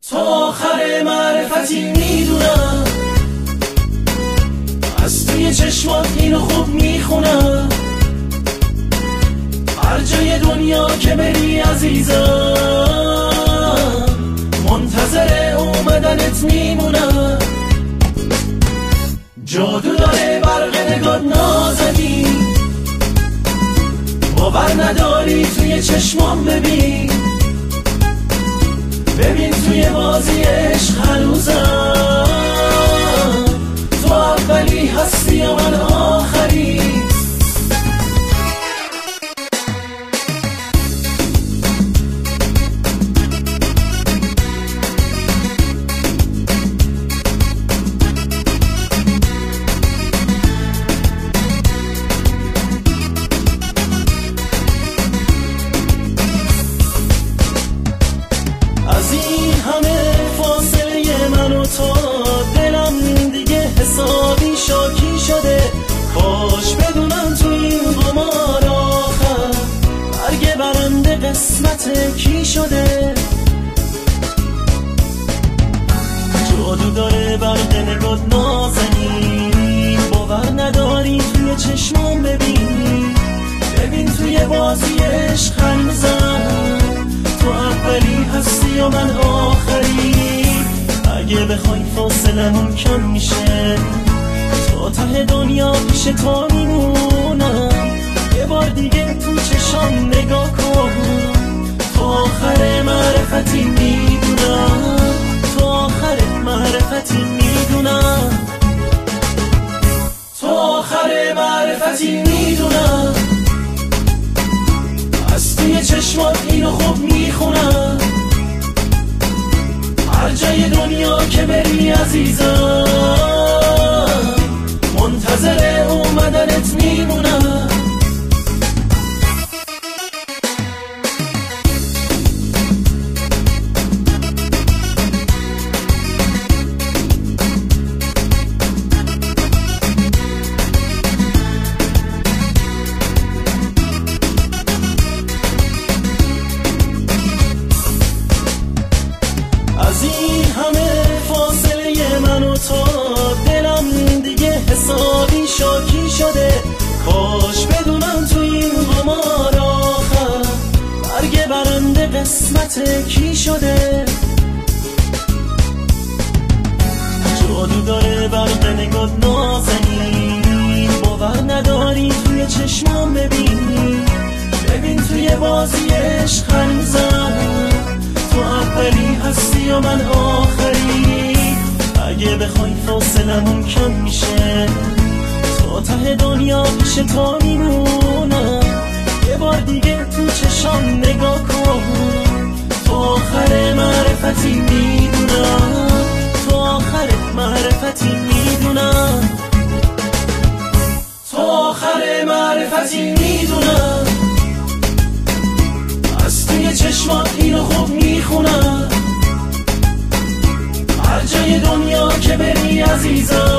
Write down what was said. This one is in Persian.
تا آخر معرفتی میدونم، از توی چشمات اینو خوب میخونم. هر جای دنیا که بری عزیزم، منتظر اومدنت میمونم. جادو داره برق نگات نازنی، باور نداری توی چشمام ببین. ببین توی بازی عشق هنوزم تو اولی هستی و من آخری. از این همه فاصله من و تو دلم دیگه حسابی شاکی شده. کاش بدونم تو این قمار آخر برگ برنده قسمت کی شده. جادو داره برق نگات نازنین، باور نداری توی چشمام ببین. ببین توی بازی عشق هنوزم تو اولی هستی و من آخری. اگه بخوای فاصلمون کم میشه، تا ته دنیا پیش تو میمونم. یه بار دیگه تو چشام نگاه کن، تو آخر معرفتی میدونم، تو آخر معرفتی میدونم، تو آخر معرفتی میدونم. از توی چشمات اینو خوب میخونم. هر جای دنیا که بری عزیزم، منتظر اومدنت میمونم. از این همه فاصله من و تو دلم دیگه حسابی شاکی شده. کاش بدونم تو این قمار آخر برگ برنده قسمت کی شده. جادو داره برق نگات نازنین، باور نداری توی چشمام ببین. ببین توی بازی عشق هنوزم تو اولی هستی و من آخری. اگه بخوای فاصلمون کم میشه، تا ته دنیا پیش تو میمونم. یه بار دیگه تو چشام نگاه کن، تو آخر معرفتی میدونم، تو آخر معرفتی میدونم، تو آخر معرفتی میدونم. از توی چشمات اینو خوب میخونم. هر جای دنیا که بری عزیزم،